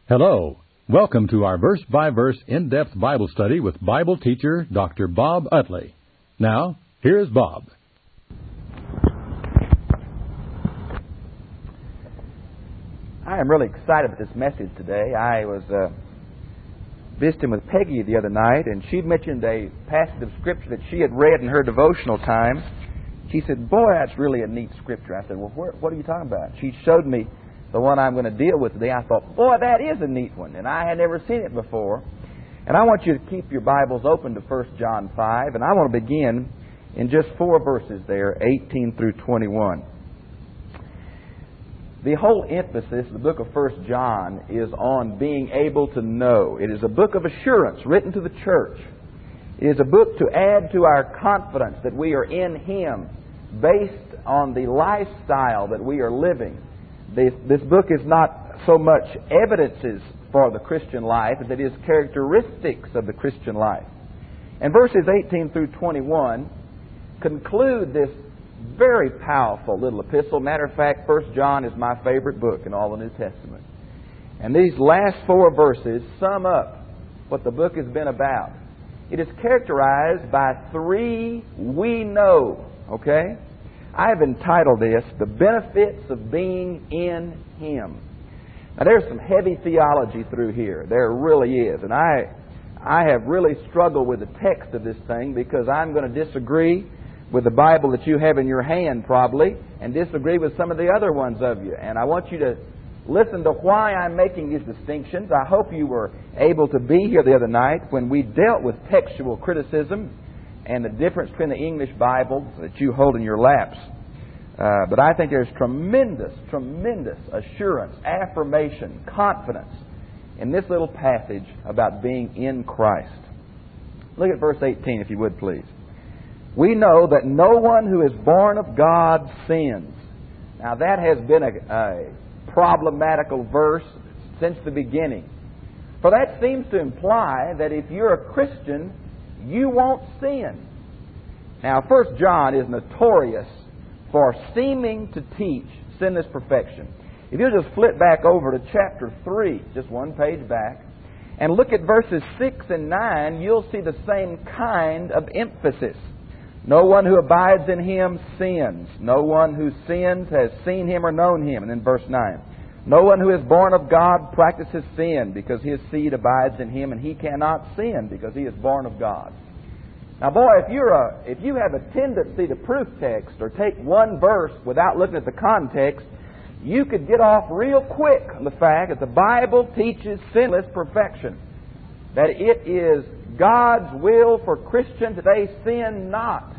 Hello. Welcome to our verse-by-verse in-depth Bible study with Bible teacher Dr. Bob Utley. Now, here's Bob. I am really excited about this message today. I was visiting with Peggy the other night, and she mentioned a passage of Scripture that she had read in her devotional time. She said, "Boy, that's really a neat Scripture." I said, "Well, what are you talking about?" She showed me the one I'm going to deal with today. I thought, boy, that is a neat one, and I had never seen it before. And I want you to keep your Bibles open to 1 John 5, and I want to begin in just 4 verses there, 18 through 21. The whole emphasis of the book of 1 John is on being able to know. It is a book of assurance written to the church. It is a book to add to our confidence that we are in Him based on the lifestyle that we are living. This book is not so much evidences for the Christian life as it is characteristics of the Christian life. And verses 18 through 21 conclude this very powerful little epistle. Matter of fact, 1 John is my favorite book in all the New Testament. And these last 4 verses sum up what the book has been about. It is characterized by 3 we know, okay? I have entitled this, The Benefits of Being in Him. Now there's some heavy theology through here. There really is. And I have really struggled with the text of this thing because I'm going to disagree with the Bible that you have in your hand probably and disagree with some of the other ones of you. And I want you to listen to why I'm making these distinctions. I hope you were able to be here the other night when we dealt with textual criticism and the difference between the English Bible that you hold in your laps. But I think there's tremendous assurance, affirmation, confidence in this little passage about being in Christ. Look at verse 18, if you would, please. We know that no one who is born of God sins. Now that has been a problematical verse since the beginning. For that seems to imply that if you're a Christian, you won't sin. Now 1 John is notorious for seeming to teach sinless perfection. If you'll just flip back over to chapter 3, just one page back, and look at verses 6 and 9, you'll see the same kind of emphasis. No one who abides in Him sins. No one who sins has seen Him or known Him. And then verse 9. No one who is born of God practices sin because his seed abides in him, and he cannot sin because he is born of God. Now, boy, if you have a tendency to proof text or take one verse without looking at the context, you could get off real quick on the fact that the Bible teaches sinless perfection. That it is God's will for Christians that they sin not.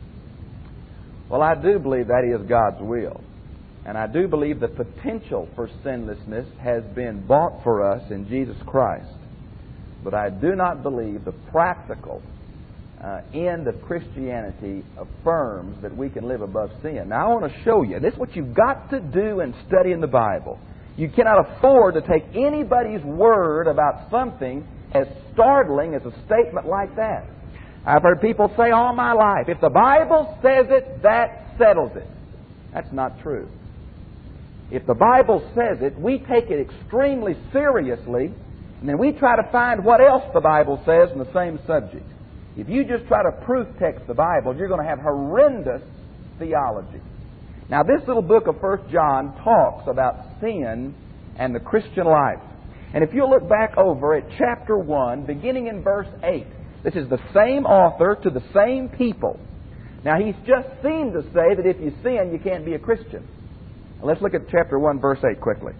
Well, I do believe that is God's will. And I do believe the potential for sinlessness has been bought for us in Jesus Christ. But I do not believe the practical end of Christianity affirms that we can live above sin. Now, I want to show you. This is what you've got to do in studying the Bible. You cannot afford to take anybody's word about something as startling as a statement like that. I've heard people say all my life, if the Bible says it, that settles it. That's not true. If the Bible says it, we take it extremely seriously, and then we try to find what else the Bible says on the same subject. If you just try to proof text the Bible, you're going to have horrendous theology. Now, this little book of 1 John talks about sin and the Christian life. And if you look back over at chapter 1, beginning in verse 8, this is the same author to the same people. Now, he's just seemed to say that if you sin, you can't be a Christian. Now, let's look at chapter 1, verse 8 quickly.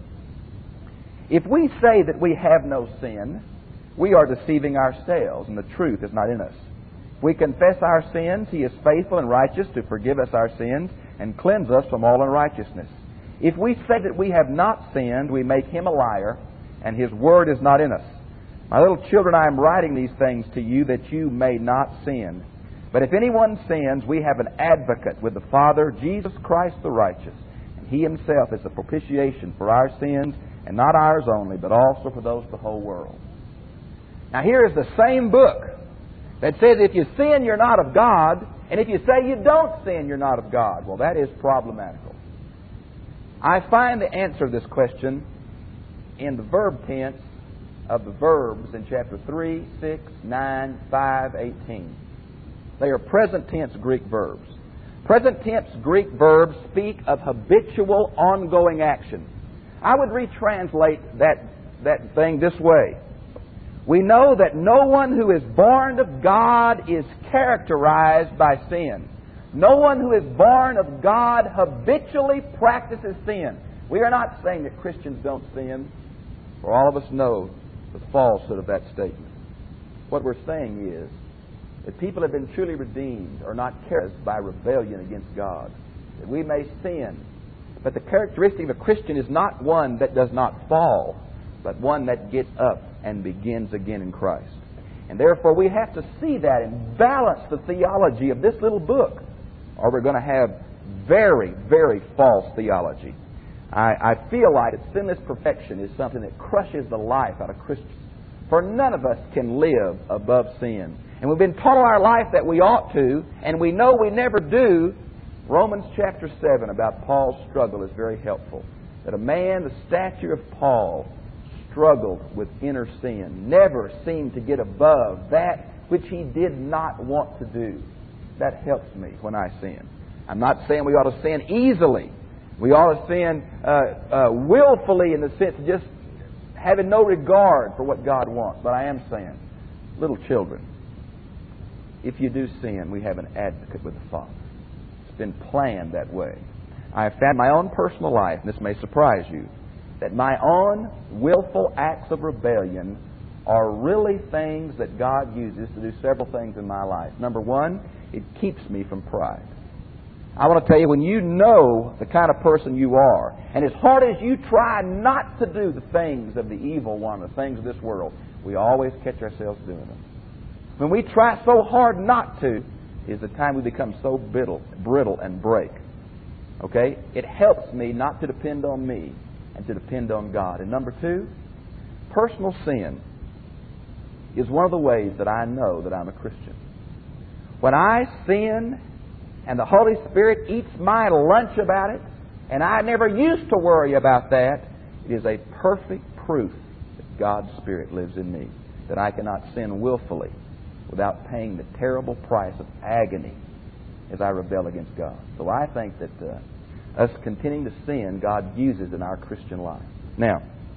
If we say that we have no sin, we are deceiving ourselves, and the truth is not in us. If we confess our sins, He is faithful and righteous to forgive us our sins and cleanse us from all unrighteousness. If we say that we have not sinned, we make Him a liar, and His word is not in us. My little children, I am writing these things to you that you may not sin. But if anyone sins, we have an advocate with the Father, Jesus Christ the righteous. And He Himself is the propitiation for our sins, and not ours only, but also for those of the whole world. Now here is the same book that says if you sin, you're not of God, and if you say you don't sin, you're not of God. Well, that is problematical. I find the answer to this question in the verb tense of the verbs in chapter 3, 6, 9, 5, 18. They are present tense Greek verbs. Present tense Greek verbs speak of habitual, ongoing action. I would retranslate that thing this way. We know that no one who is born of God is characterized by sin. No one who is born of God habitually practices sin. We are not saying that Christians don't sin, for all of us know the falsehood of that statement. What we're saying is that people have been truly redeemed are not characterized by rebellion against God. That we may sin, but the characteristic of a Christian is not one that does not fall, but one that gets up and begins again in Christ. And therefore we have to see that and balance the theology of this little book, or we're going to have very, very false theology. I feel like that sinless perfection is something that crushes the life out of Christians. For none of us can live above sin. And we've been taught all our life that we ought to, and we know we never do. Romans chapter 7 about Paul's struggle is very helpful. That a man the stature of Paul struggled with inner sin, never seemed to get above that which he did not want to do. That helps me when I sin. I'm not saying we ought to sin easily. We ought to sin willfully in the sense of just having no regard for what God wants. But I am saying, little children, if you do sin, we have an advocate with the Father. It's been planned that way. I have found my own personal life, and this may surprise you, that my own willful acts of rebellion are really things that God uses to do several things in my life. Number one, it keeps me from pride. I want to tell you, when you know the kind of person you are, and as hard as you try not to do the things of the evil one, the things of this world, we always catch ourselves doing them. When we try so hard not to, is the time we become so brittle and break. Okay? It helps me not to depend on me and to depend on God. And number two, personal sin is one of the ways that I know that I'm a Christian. When I sin and the Holy Spirit eats my lunch about it, and I never used to worry about that, it is a perfect proof that God's Spirit lives in me, that I cannot sin willfully without paying the terrible price of agony as I rebel against God. So I think that us continuing to sin, God uses in our Christian life. Now,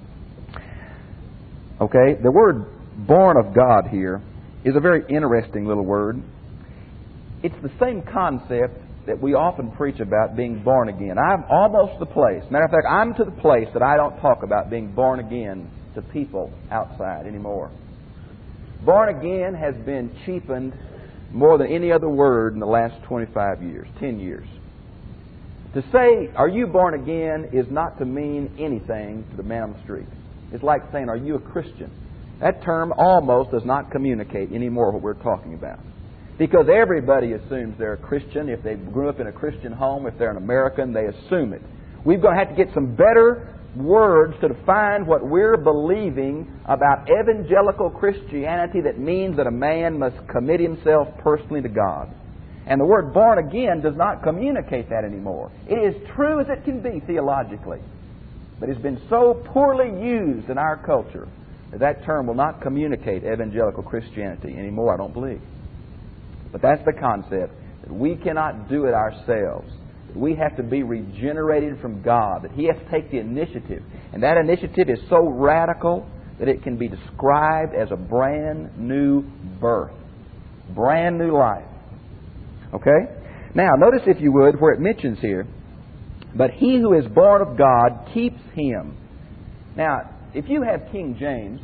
okay, the word born of God here is a very interesting little word. It's the same concept that we often preach about being born again. I'm almost the place. Matter of fact, I'm to the place that I don't talk about being born again to people outside anymore. Born again has been cheapened more than any other word in the last 25 years, 10 years. To say, are you born again, is not to mean anything to the man on the street. It's like saying, are you a Christian? That term almost does not communicate anymore what we're talking about. Because everybody assumes they're a Christian. If they grew up in a Christian home, if they're an American, they assume it. We're going to have to get some better words to define what we're believing about evangelical Christianity that means that a man must commit himself personally to God. And the word born again does not communicate that anymore. It is true as it can be theologically, but it's been so poorly used in our culture that that term will not communicate evangelical Christianity anymore, I don't believe. But that's the concept, that we cannot do it ourselves. We have to be regenerated from God, that He has to take the initiative. And that initiative is so radical that it can be described as a brand new birth. Brand new life. Okay? Now, notice if you would, where it mentions here, but he who is born of God keeps him. Now, if you have King James,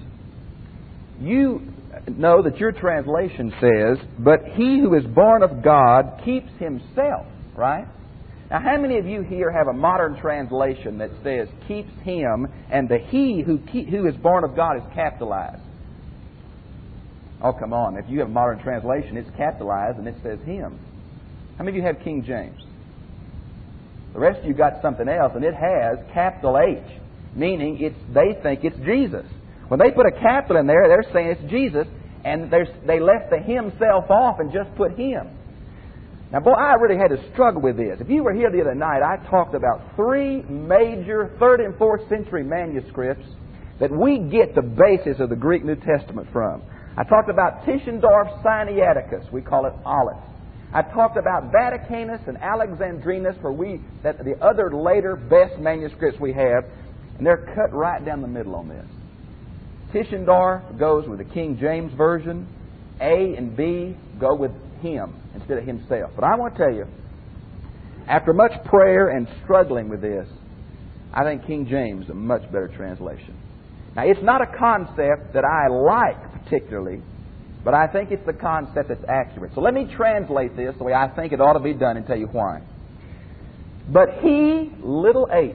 you know that your translation says, but he who is born of God keeps himself, right? Now, how many of you here have a modern translation that says keeps him, and the he who is born of God is capitalized? Oh, come on. If you have a modern translation, it's capitalized and it says him. How many of you have King James? The rest of you got something else, and it has capital H, meaning they think it's Jesus. When they put a capital in there, they're saying it's Jesus, and they left the himself off and just put him. Now, boy, I really had to struggle with this. If you were here the other night, I talked about 3 major 3rd and 4th century manuscripts that we get the basis of the Greek New Testament from. I talked about Tischendorf Sinaiticus. We call it Olive. I talked about Vaticanus and Alexandrinus, that the other later best manuscripts we have, and they're cut right down the middle on this. Tischendorf goes with the King James Version. A and B go with him instead of himself. But I want to tell you, after much prayer and struggling with this, I think King James is a much better translation. Now, it's not a concept that I like particularly, but I think it's the concept that's accurate. So let me translate this the way I think it ought to be done and tell you why. But he, little h,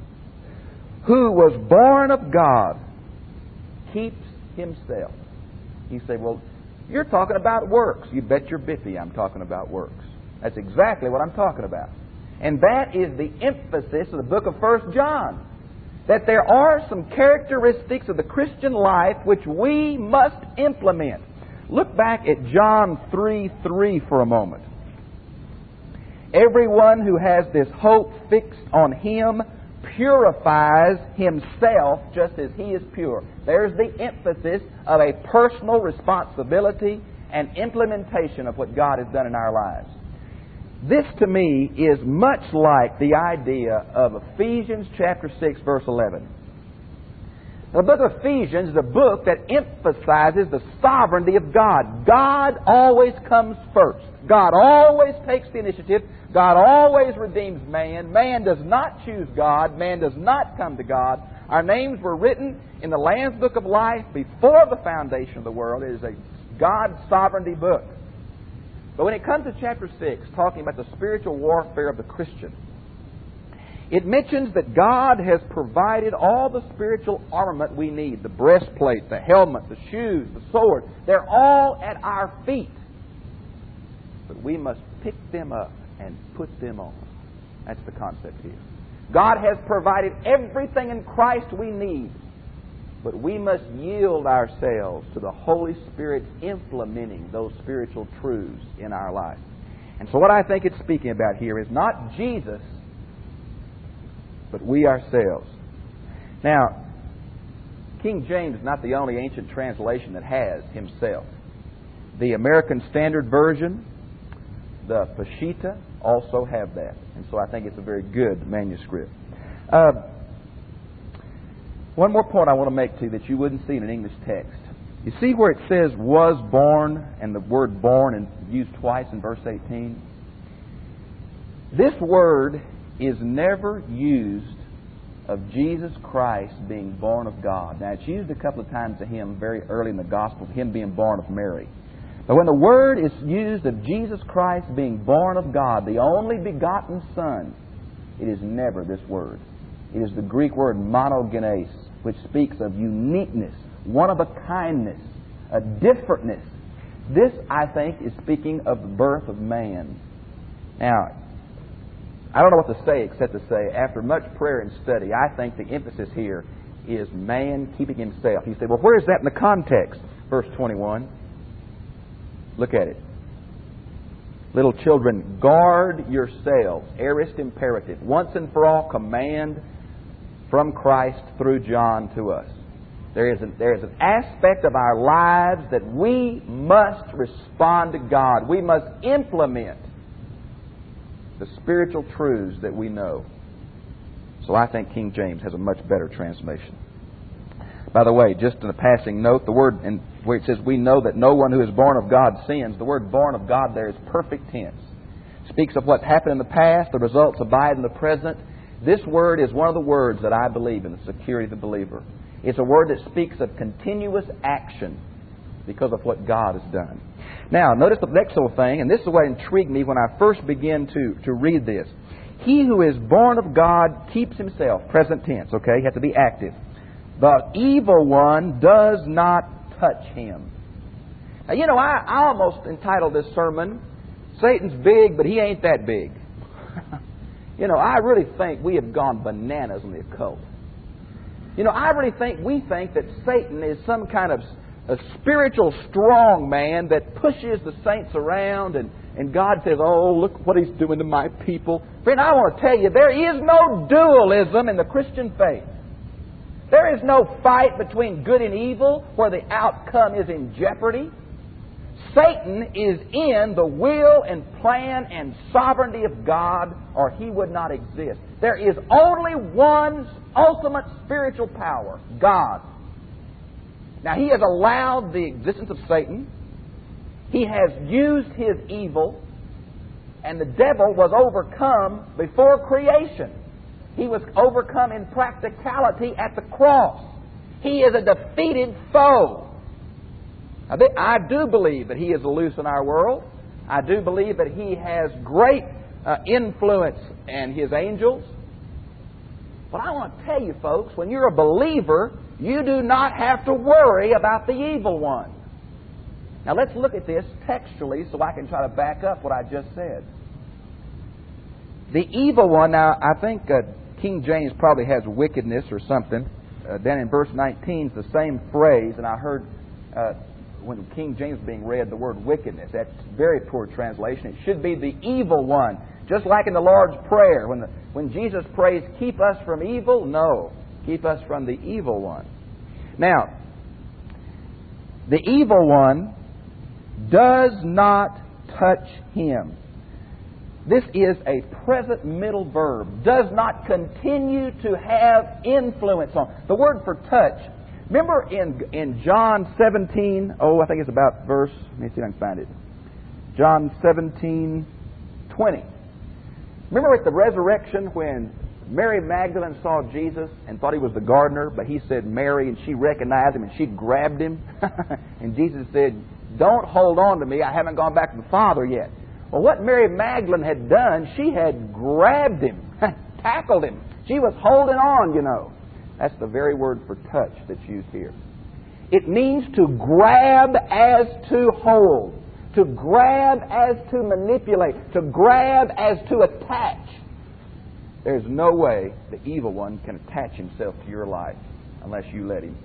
who was born of God, keeps himself. You say, well, you're talking about works. You bet your biffy I'm talking about works. That's exactly what I'm talking about. And that is the emphasis of the book of 1 John. That there are some characteristics of the Christian life which we must implement. Look back at John 3:3 for a moment. Everyone who has this hope fixed on Him purifies himself just as He is pure. There's the emphasis of a personal responsibility and implementation of what God has done in our lives. This to me is much like the idea of Ephesians chapter 6 verse 11. The book of Ephesians is a book that emphasizes the sovereignty of God. God always comes first. God always takes the initiative. God always redeems man. Man does not choose God. Man does not come to God. Our names were written in the Lamb's Book of Life before the foundation of the world. It is a God sovereignty book. But when it comes to chapter 6, talking about the spiritual warfare of the Christian, it mentions that God has provided all the spiritual armament we need. The breastplate, the helmet, the shoes, the sword. They're all at our feet. But we must pick them up and put them on. That's the concept here. God has provided everything in Christ we need. But we must yield ourselves to the Holy Spirit implementing those spiritual truths in our life. And so what I think it's speaking about here is not Jesus, but we ourselves. Now, King James is not the only ancient translation that has himself. The American Standard Version, the Peshitta, also have that. And so I think it's a very good manuscript. One more point I want to make to you that you wouldn't see in an English text. You see where it says was born, and the word born is used twice in verse 18? This word is never used of Jesus Christ being born of God. Now, it's used a couple of times of Him very early in the Gospel, Him being born of Mary. But when the word is used of Jesus Christ being born of God, the only begotten Son, it is never this word. It is the Greek word monogenes, which speaks of uniqueness, one-of-a-kindness, a differentness. This, I think, is speaking of the birth of man. Now, I don't know what to say except to say, after much prayer and study, I think the emphasis here is man keeping himself. You say, well, where is that in the context? Verse 21. Look at it. Little children, guard yourselves. Aorist imperative. Once and for all, command from Christ through John to us. There is an aspect of our lives that we must respond to God. We must implement the spiritual truths that we know. So I think King James has a much better translation. By the way, just in a passing note, the word where it says we know that no one who is born of God sins, the word born of God there is perfect tense. It speaks of what happened in the past, the results abide in the present. This word is one of the words that I believe in the security of the believer. It's a word that speaks of continuous action because of what God has done. Now, notice the next little thing, and this is what intrigued me when I first began to read this. He who is born of God keeps himself, present tense, okay? You have to be active. The evil one does not touch him. Now, you know, I almost entitled this sermon, Satan's big, but he ain't that big. You know, I really think we have gone bananas in the occult. You know, I really think we think that Satan is some kind of a spiritual strong man that pushes the saints around and God says, oh, look what he's doing to my people. Friend, I want to tell you, there is no dualism in the Christian faith. There is no fight between good and evil where the outcome is in jeopardy. Satan is in the will and plan and sovereignty of God, or he would not exist. There is only one ultimate spiritual power, God. Now, he has allowed the existence of Satan. He has used his evil, and the devil was overcome before creation. He was overcome in practicality at the cross. He is a defeated foe. I do believe that he is loose in our world. I do believe that he has great influence and his angels. But I want to tell you, folks, when you're a believer, you do not have to worry about the evil one. Now let's look at this textually so I can try to back up what I just said. The evil one, now I think King James probably has wickedness or something. Then in verse 19 it's the same phrase, and I heard when King James was being read the word wickedness. That's very poor translation. It should be the evil one. Just like in the Lord's Prayer, when Jesus prays, keep us from evil, no, keep us from the evil one. Now, the evil one does not touch him. This is a present middle verb. Does not continue to have influence on. The word for touch, remember in John 17, I think it's about verse, let me see if I can find it. John 17:20. Remember at the resurrection when Mary Magdalene saw Jesus and thought he was the gardener, but he said Mary, and she recognized him and she grabbed him. And Jesus said, don't hold on to me, I haven't gone back to the Father yet. Well, what Mary Magdalene had done, she had grabbed him, tackled him. She was holding on, you know. That's the very word for touch that's used here. It means to grab as to hold, to grab as to manipulate, to grab as to attach. There's no way the evil one can attach himself to your life unless you let him.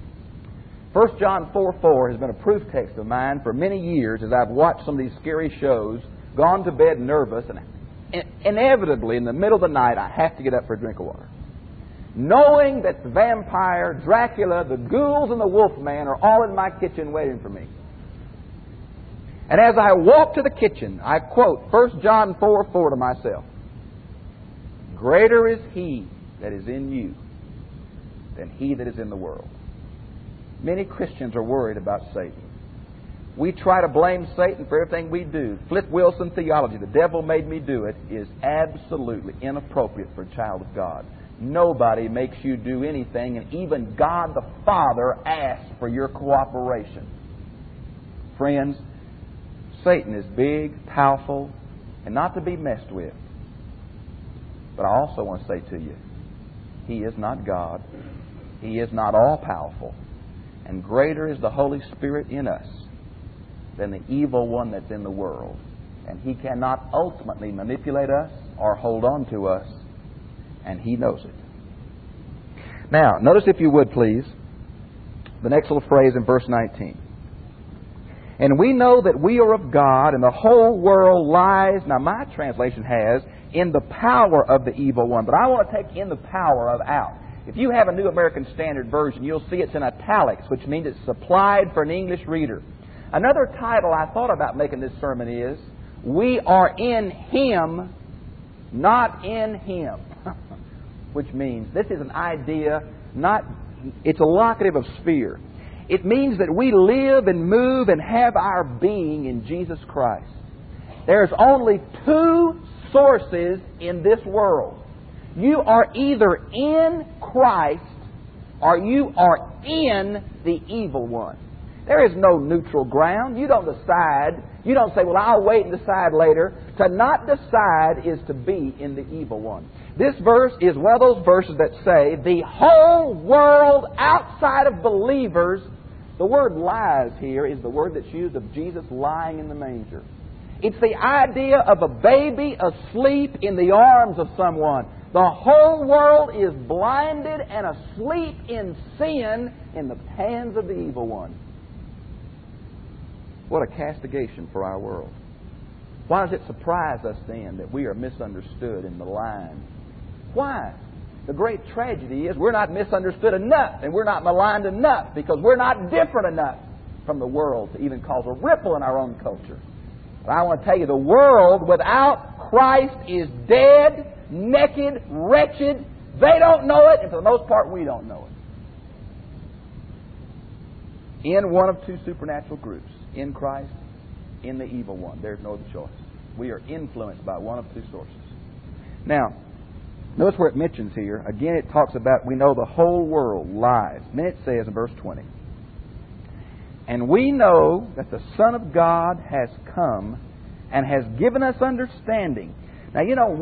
1 John 4:4 has been a proof text of mine for many years as I've watched some of these scary shows, gone to bed nervous, and inevitably in the middle of the night I have to get up for a drink of water. Knowing that the vampire, Dracula, the ghouls, and the wolfman are all in my kitchen waiting for me. And as I walk to the kitchen, I quote 1 John 4:4 to myself. Greater is he that is in you than he that is in the world. Many Christians are worried about Satan. We try to blame Satan for everything we do. Flip Wilson theology, the devil made me do it, is absolutely inappropriate for a child of God. Nobody makes you do anything, and even God the Father asks for your cooperation. Friends, Satan is big, powerful, and not to be messed with. But I also want to say to you, he is not God. He is not all-powerful. And greater is the Holy Spirit in us than the evil one that's in the world. And he cannot ultimately manipulate us or hold on to us. And he knows it. Now, notice if you would please, the next little phrase in verse 19. And we know that we are of God, and the whole world lies, now my translation has, in the power of the evil one. But I want to take in the power of out. If you have a New American Standard Version, you'll see it's in italics, which means it's supplied for an English reader. Another title I thought about making this sermon is, We Are in Him, Not in Him. Which means, this is an idea, it's a locative of sphere. It means that we live and move and have our being in Jesus Christ. There's only two sources in this world. You are either in Christ or you are in the evil one. There is no neutral ground. You don't decide. You don't say, well, I'll wait and decide later. To not decide is to be in the evil one. This verse is one of those verses that say the whole world outside of believers, the word lies here is the word that's used of Jesus lying in the manger. It's the idea of a baby asleep in the arms of someone. The whole world is blinded and asleep in sin in the hands of the evil one. What a castigation for our world. Why does it surprise us then that we are misunderstood and maligned? Why? The great tragedy is we're not misunderstood enough and we're not maligned enough because we're not different enough from the world to even cause a ripple in our own culture. But I want to tell you, the world without Christ is dead, naked, wretched. They don't know it, and for the most part, we don't know it. In one of two supernatural groups, in Christ, in the evil one. There's no other choice. We are influenced by one of two sources. Now, notice where it mentions here. Again, it talks about we know the whole world lies. Then it says in verse 20, and we know that the Son of God has come and has given us understanding. Now, you know,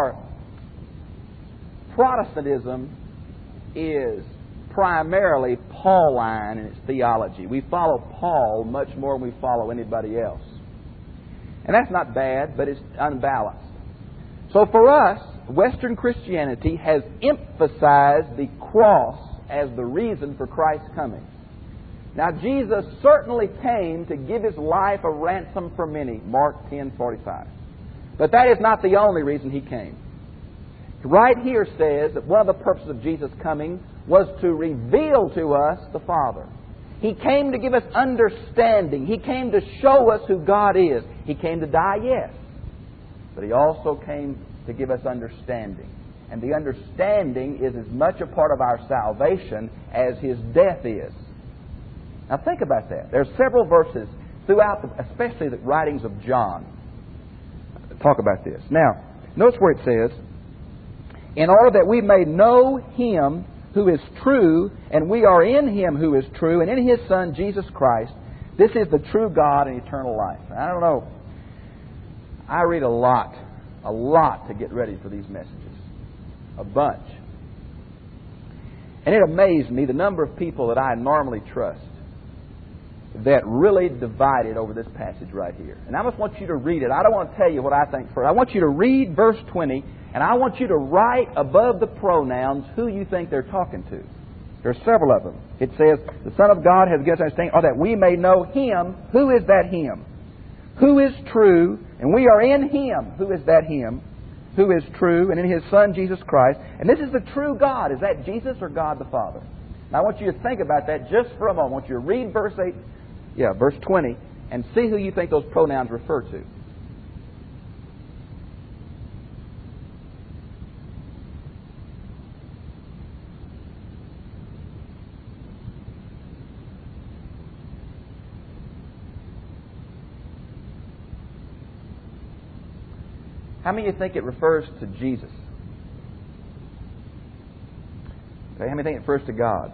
Protestantism is primarily Pauline in its theology. We follow Paul much more than we follow anybody else. And that's not bad, but it's unbalanced. So for us, Western Christianity has emphasized the cross as the reason for Christ's coming. Now, Jesus certainly came to give His life a ransom for many, Mark 10:45. But that is not the only reason He came. Right here says that one of the purposes of Jesus' coming was to reveal to us the Father. He came to give us understanding. He came to show us who God is. He came to die, yes. But He also came to give us understanding. And the understanding is as much a part of our salvation as His death is. Now think about that. There are several verses throughout, especially the writings of John, talk about this. Now, notice where it says, in order that we may know Him who is true, and we are in Him who is true, and in His Son, Jesus Christ. This is the true God and eternal life. I don't know. I read a lot to get ready for these messages. A bunch. And it amazed me the number of people that I normally trust that really divided over this passage right here. And I just want you to read it. I don't want to tell you what I think first. I want you to read verse 20, and I want you to write above the pronouns who you think they're talking to. There are several of them. It says, the Son of God has given us understanding, or that we may know Him. Who is that Him? Who is true, and we are in Him. Who is that Him? Who is true, and in His Son, Jesus Christ. And this is the true God. Is that Jesus or God the Father? Now I want you to think about that just for a moment. I want you to read verse 20, and see who you think those pronouns refer to. How many of you think it refers to Jesus? Okay, how many think it refers to God?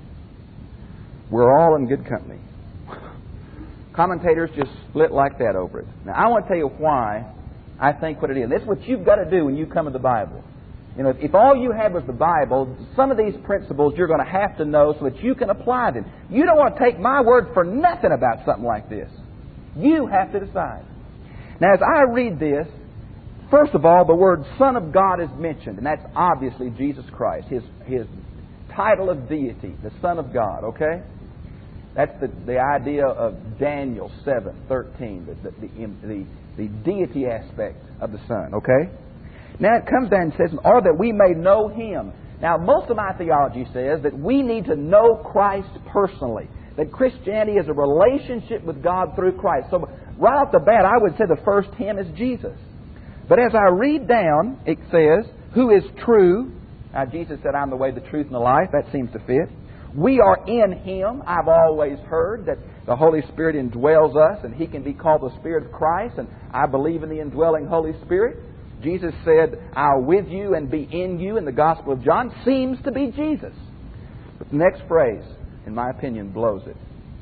We're all in good company. Commentators just split like that over it. Now, I want to tell you why I think what it is. This is what you've got to do when you come to the Bible. You know, if all you had was the Bible, some of these principles you're going to have to know so that you can apply them. You don't want to take my word for nothing about something like this. You have to decide. Now, as I read this, first of all, the word Son of God is mentioned, and that's obviously Jesus Christ, His title of deity, the Son of God, okay? That's the idea of Daniel 7:13, the deity aspect of the Son, okay? Now it comes down and says, in order that we may know Him. Now most of my theology says that we need to know Christ personally, that Christianity is a relationship with God through Christ. So right off the bat, I would say the first Him is Jesus. But as I read down, it says, who is true. Now Jesus said, I'm the way, the truth, and the life. That seems to fit. We are in Him. I've always heard that the Holy Spirit indwells us and He can be called the Spirit of Christ, and I believe in the indwelling Holy Spirit. Jesus said, I'll with you and be in you in the Gospel of John. Seems to be Jesus. But the next phrase, in my opinion, blows it.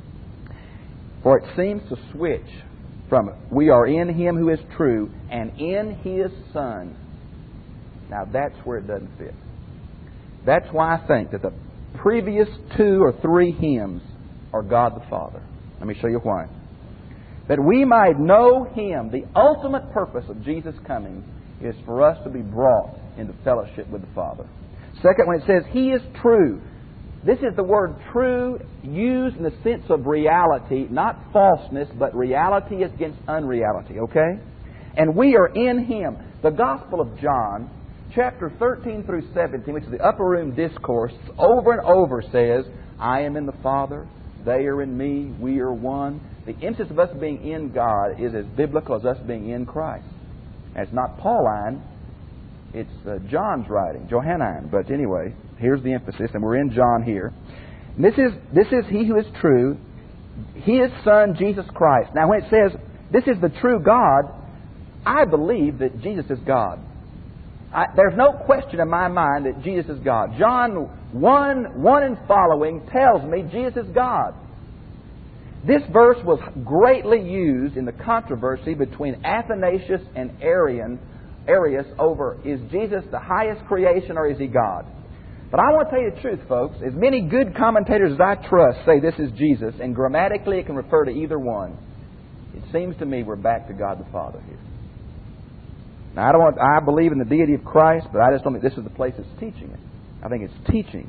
For it seems to switch from we are in Him who is true and in His Son. Now that's where it doesn't fit. That's why I think that the previous 2 or 3 hymns are God the Father. Let me show you why. That we might know Him. The ultimate purpose of Jesus' coming is for us to be brought into fellowship with the Father. Second, when it says He is true, this is the word true used in the sense of reality, not falseness, but reality against unreality, okay? And we are in Him. The Gospel of John chapter 13 through 17, which is the upper room discourse, over and over says, I am in the Father, they are in me, we are one. The emphasis of us being in God is as biblical as us being in Christ. And it's not Pauline, it's John's writing, Johannine. But anyway, here's the emphasis, and we're in John here. And this is He who is true, His Son, Jesus Christ. Now when it says, this is the true God, I believe that Jesus is God. There's no question in my mind that Jesus is God. John 1 and following tells me Jesus is God. This verse was greatly used in the controversy between Athanasius and Arius over, is Jesus the highest creation or is He God? But I want to tell you the truth, folks. As many good commentators as I trust say this is Jesus, and grammatically it can refer to either one, it seems to me we're back to God the Father here. Now, I believe in the deity of Christ, but I just don't think this is the place that's teaching it. I think it's teaching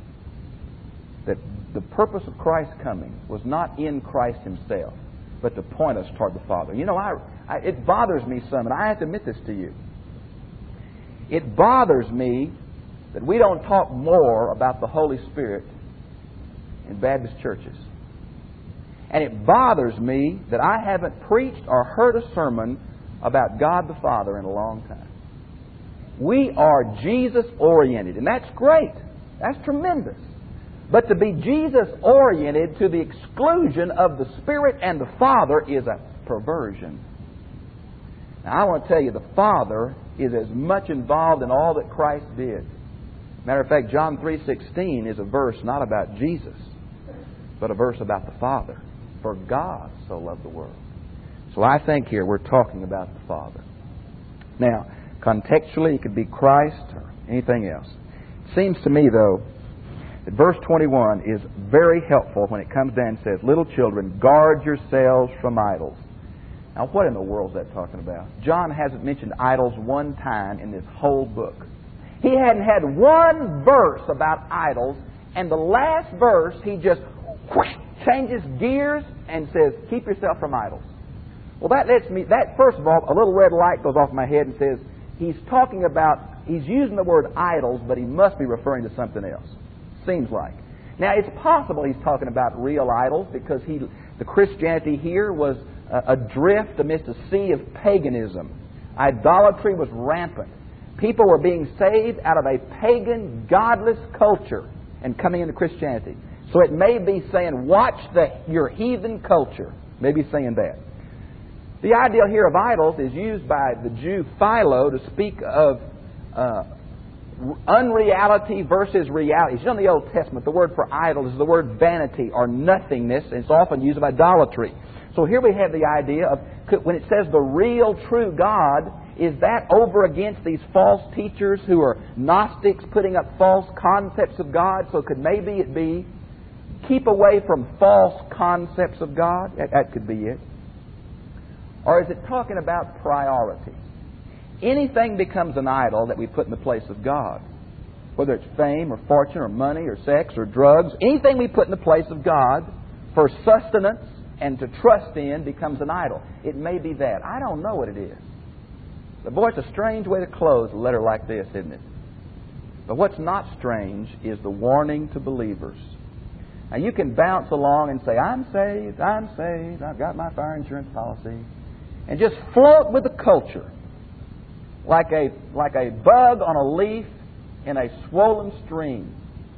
that the purpose of Christ's coming was not in Christ Himself, but to point us toward the Father. You know, it bothers me some, and I have to admit this to you. It bothers me that we don't talk more about the Holy Spirit in Baptist churches. And it bothers me that I haven't preached or heard a sermon about God the Father in a long time. We are Jesus-oriented, and that's great. That's tremendous. But to be Jesus-oriented to the exclusion of the Spirit and the Father is a perversion. Now, I want to tell you, the Father is as much involved in all that Christ did. Matter of fact, John 3:16 is a verse not about Jesus, but a verse about the Father. For God so loved the world. So I think here we're talking about the Father. Now, contextually, it could be Christ or anything else. It seems to me, though, that verse 21 is very helpful when it comes down and says, little children, guard yourselves from idols. Now, what in the world is that talking about? John hasn't mentioned idols one time in this whole book. He hadn't had one verse about idols, and the last verse, he just changes gears and says, keep yourself from idols. Well, that first of all, a little red light goes off my head and says, he's using the word idols, but he must be referring to something else. Seems like. Now, it's possible he's talking about real idols because the Christianity here was adrift amidst a sea of paganism. Idolatry was rampant. People were being saved out of a pagan, godless culture and coming into Christianity. So it may be saying, watch your heathen culture. Maybe saying that. The idea here of idols is used by the Jew Philo to speak of unreality versus reality. You know, in the Old Testament, the word for idol is the word vanity or nothingness, and it's often used of idolatry. So here we have the idea of, when it says the real true God, is that over against these false teachers who are Gnostics putting up false concepts of God? So could maybe it be, keep away from false concepts of God? That could be it. Or is it talking about priority? Anything becomes an idol that we put in the place of God. Whether it's fame or fortune or money or sex or drugs, anything we put in the place of God for sustenance and to trust in becomes an idol. It may be that. I don't know what it is. But boy, it's a strange way to close a letter like this, isn't it? But what's not strange is the warning to believers. Now you can bounce along and say, I'm saved, I've got my fire insurance policy, and just float with the culture like a bug on a leaf in a swollen stream.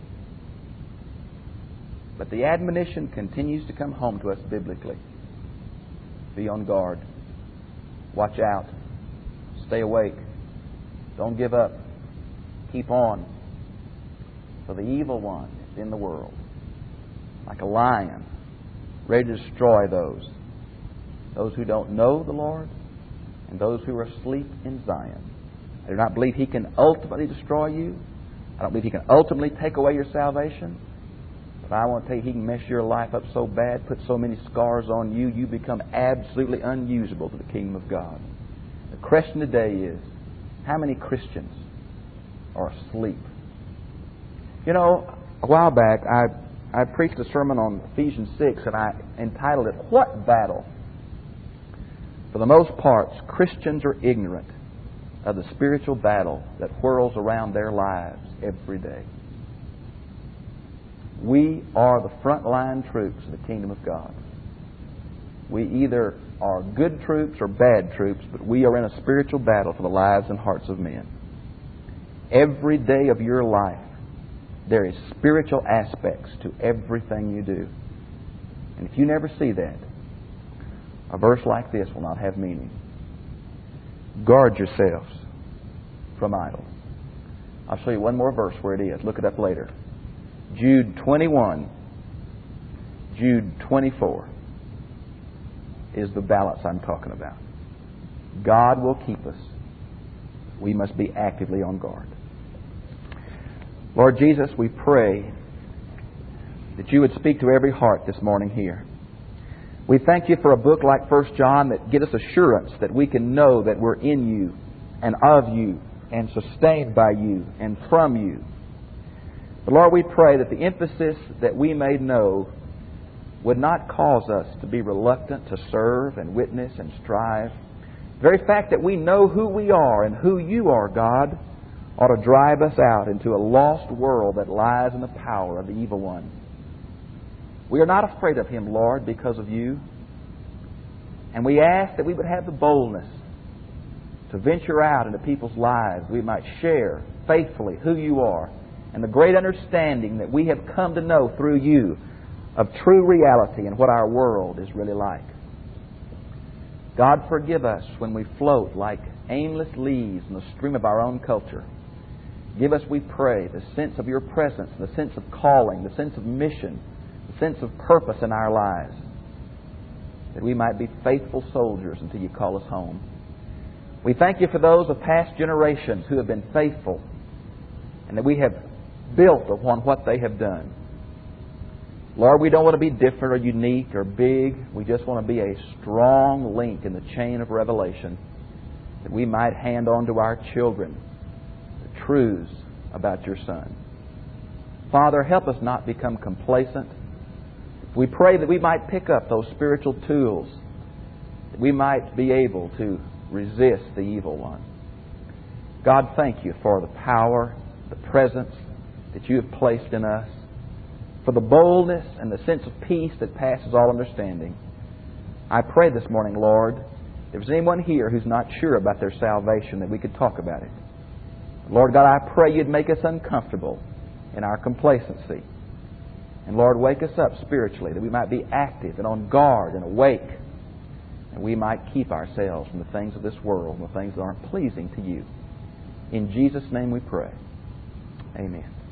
But the admonition continues to come home to us biblically. Be on guard. Watch out. Stay awake. Don't give up. Keep on. For the evil one is in the world, like a lion, ready to destroy those who don't know the Lord and those who are asleep in Zion. I do not believe He can ultimately destroy you. I don't believe He can ultimately take away your salvation. But I want to tell you, He can mess your life up so bad, put so many scars on you, you become absolutely unusable to the kingdom of God. The question today is, how many Christians are asleep? You know, a while back, I preached a sermon on Ephesians 6, and I entitled it, What Battle? For the most part, Christians are ignorant of the spiritual battle that whirls around their lives every day. We are the frontline troops of the kingdom of God. We either are good troops or bad troops, but we are in a spiritual battle for the lives and hearts of men. Every day of your life, there is spiritual aspects to everything you do. And if you never see that, a verse like this will not have meaning. Guard yourselves from idols. I'll show you one more verse where it is. Look it up later. Jude 21, Jude 24 is the balance I'm talking about. God will keep us. We must be actively on guard. Lord Jesus, we pray that you would speak to every heart this morning here. We thank you for a book like 1 John that gives us assurance that we can know that we're in you and of you and sustained by you and from you. But Lord, we pray that the emphasis that we may know would not cause us to be reluctant to serve and witness and strive. The very fact that we know who we are and who you are, God, ought to drive us out into a lost world that lies in the power of the evil one. We are not afraid of him, Lord, because of you. And we ask that we would have the boldness to venture out into people's lives. We might share faithfully who you are and the great understanding that we have come to know through you of true reality and what our world is really like. God, forgive us when we float like aimless leaves in the stream of our own culture. Give us, we pray, the sense of your presence, the sense of calling, the sense of mission, the sense of purpose in our lives, that we might be faithful soldiers until you call us home. We thank you for those of past generations who have been faithful and that we have built upon what they have done. Lord, we don't want to be different or unique or big. We just want to be a strong link in the chain of revelation that we might hand on to our children the truths about your Son. Father, help us not become complacent. We pray that we might pick up those spiritual tools, that we might be able to resist the evil one. God, thank you for the power, the presence that you have placed in us, for the boldness and the sense of peace that passes all understanding. I pray this morning, Lord, if there's anyone here who's not sure about their salvation, that we could talk about it. Lord God, I pray you'd make us uncomfortable in our complacency. And Lord, wake us up spiritually, that we might be active and on guard and awake, and we might keep ourselves from the things of this world and the things that aren't pleasing to you. In Jesus' name we pray. Amen.